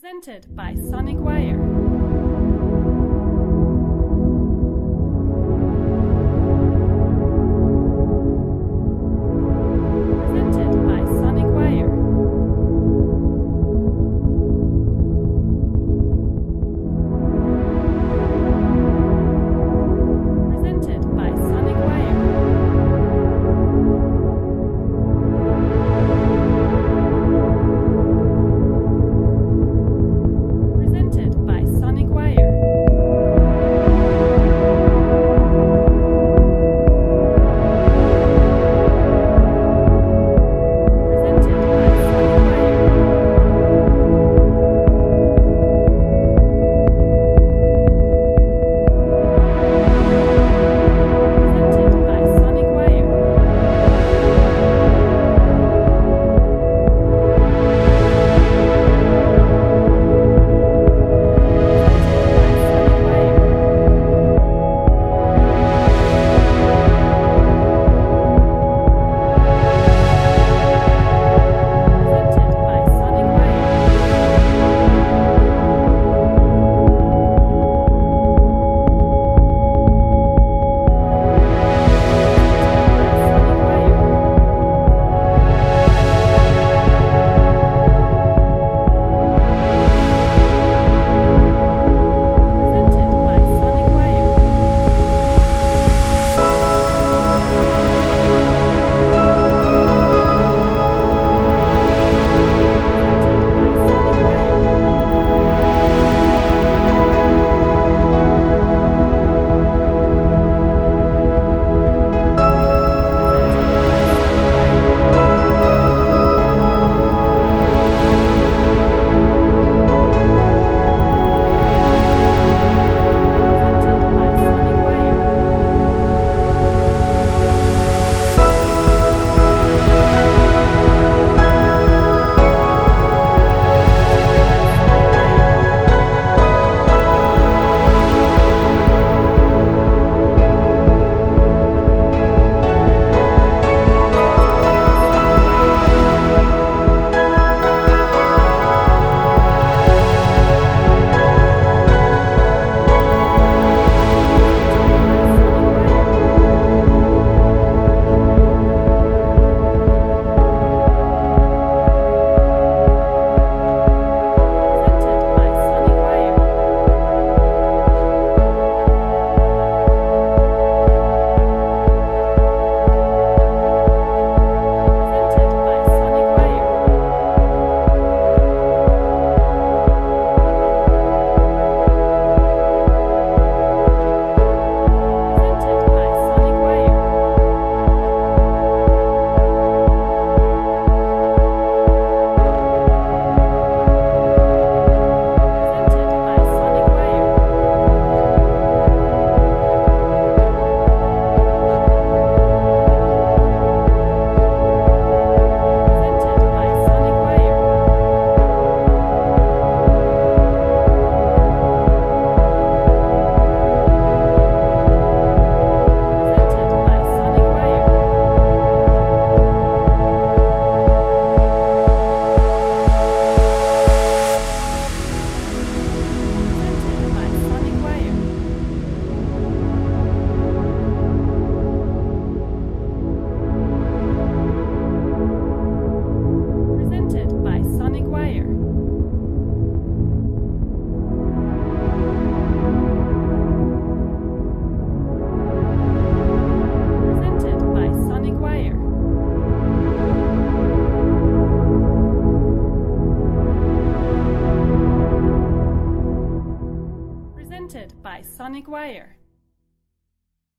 Presented by Sonic Wire. Presented by Sonic Wire. Presented by Sonic Wire. Presented by Sonic Wire. Presented by Sonic Wire. Presented by Sonic Wire. Presented by Sonic Wire. Sonic Wire. Presented by Sonic Wire. Presented by Sonic Wire. Presented by Sonic Wire. Presented by Sonic Wire. Presented by Sonic Wire. Presented by Sonic Wire. Presented by Sonic Wire. Presented by Sonic Wire. Presented by Sonic Wire. Presented by Sonic Wire. Presented by Sonic Wire. Presented by Sonic Wire. Presented by Sonic Wire.